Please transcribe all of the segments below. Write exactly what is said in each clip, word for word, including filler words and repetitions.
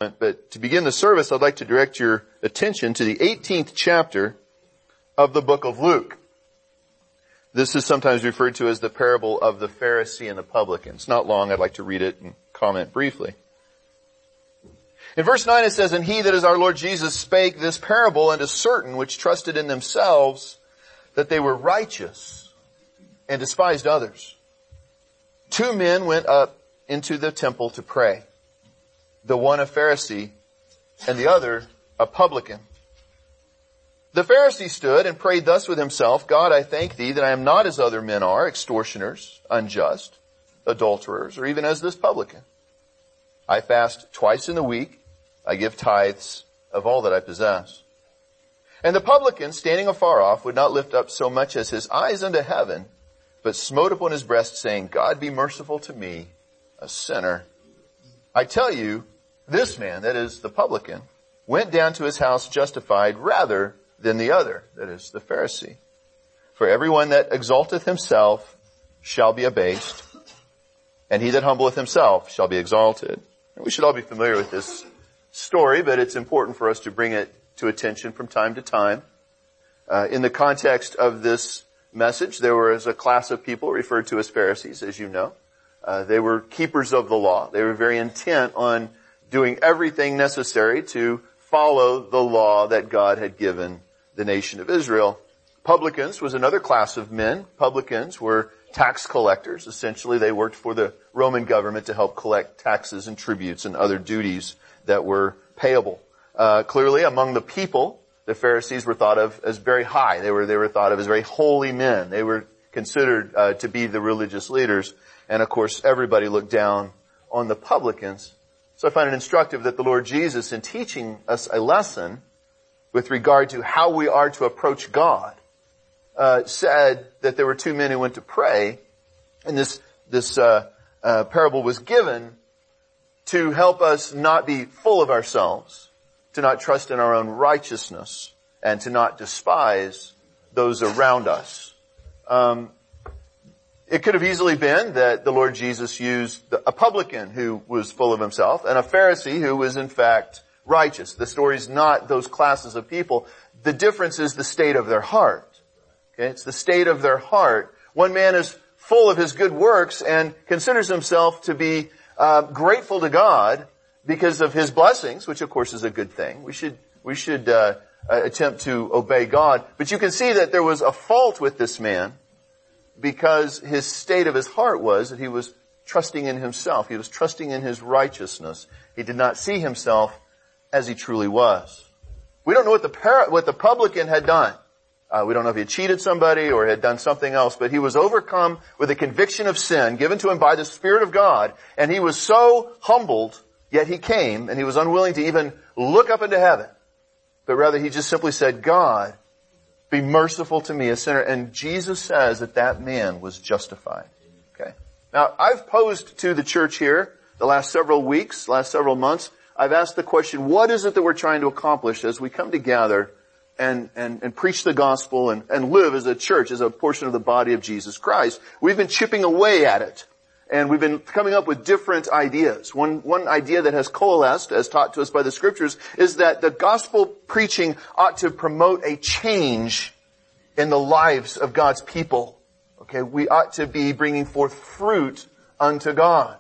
But to begin the service, I'd like to direct your attention to the eighteenth chapter of the book of Luke. This is sometimes referred to as the parable of the Pharisee and the publican. It's not long. I'd like to read it and comment briefly. In verse nine it says, "And he, that is our Lord Jesus, spake this parable unto certain which trusted in themselves that they were righteous and despised others. Two men went up into the temple to pray, the one a Pharisee and the other a publican. The Pharisee stood and prayed thus with himself, God, I thank thee that I am not as other men are, extortioners, unjust, adulterers, or even as this publican. I fast twice in the week. I give tithes of all that I possess. And the publican, standing afar off, would not lift up so much as his eyes unto heaven, but smote upon his breast, saying, God, be merciful to me, a sinner. I tell you, this man, that is the publican, went down to his house justified rather than the other, that is the Pharisee. For everyone that exalteth himself shall be abased, and he that humbleth himself shall be exalted." And we should all be familiar with this story, but it's important for us to bring it to attention from time to time. Uh, in the context of this message, there was a class of people referred to as Pharisees, as you know. Uh, they were keepers of the law. They were very intent on doing everything necessary to follow the law that God had given the nation of Israel. Publicans was another class of men. Publicans were tax collectors. Essentially, they worked for the Roman government to help collect taxes and tributes and other duties that were payable. Uh, clearly, among the people, the Pharisees were thought of as very high. They were, they were thought of as very holy men. They were considered uh, to be the religious leaders. And of course, everybody looked down on the publicans. So I find it instructive that the Lord Jesus, in teaching us a lesson with regard to how we are to approach God, uh, said that there were two men who went to pray, and this, this, uh, uh, parable was given to help us not be full of ourselves, to not trust in our own righteousness, and to not despise those around us. Um, it could have easily been that the Lord Jesus used the, a publican who was full of himself and a Pharisee who was in fact righteous. The story's not those classes of people. The difference is the state of their heart. Okay, it's the state of their heart. One man is full of his good works and considers himself to be uh, grateful to God because of his blessings, which of course is a good thing. We should we should uh, attempt to obey God. But you can see that there was a fault with this man because his state of his heart was that he was trusting in himself. He was trusting in his righteousness. He did not see himself as he truly was. We don't know what the par- what the publican had done. Uh, we don't know if he had cheated somebody or had done something else, but he was overcome with a conviction of sin given to him by the Spirit of God, and he was so humbled, yet he came, and he was unwilling to even look up into heaven, but rather he just simply said, God, be merciful to me, a sinner. And Jesus says that that man was justified. Okay. Now, I've posed to the church here the last several weeks, last several months, I've asked the question, what is it that we're trying to accomplish as we come together and, and, and preach the gospel and, and live as a church, as a portion of the body of Jesus Christ? We've been chipping away at it. And we've been coming up with different ideas. One, one idea that has coalesced, as taught to us by the scriptures, is that the gospel preaching ought to promote a change in the lives of God's people. Okay, we ought to be bringing forth fruit unto God.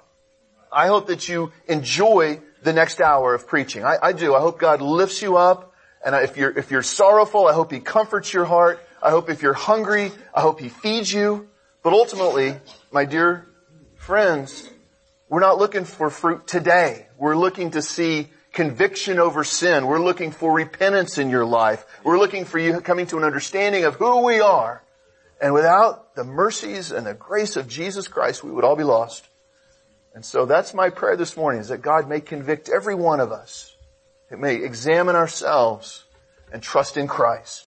I hope that you enjoy the next hour of preaching. I, I do. I hope God lifts you up. And if you're, if you're sorrowful, I hope He comforts your heart. I hope if you're hungry, I hope He feeds you. But ultimately, my dear friends, we're not looking for fruit today. We're looking to see conviction over sin. We're looking for repentance in your life. We're looking for you coming to an understanding of who we are. And without the mercies and the grace of Jesus Christ, we would all be lost. And so that's my prayer this morning, is that God may convict every one of us. It may examine ourselves and trust in Christ.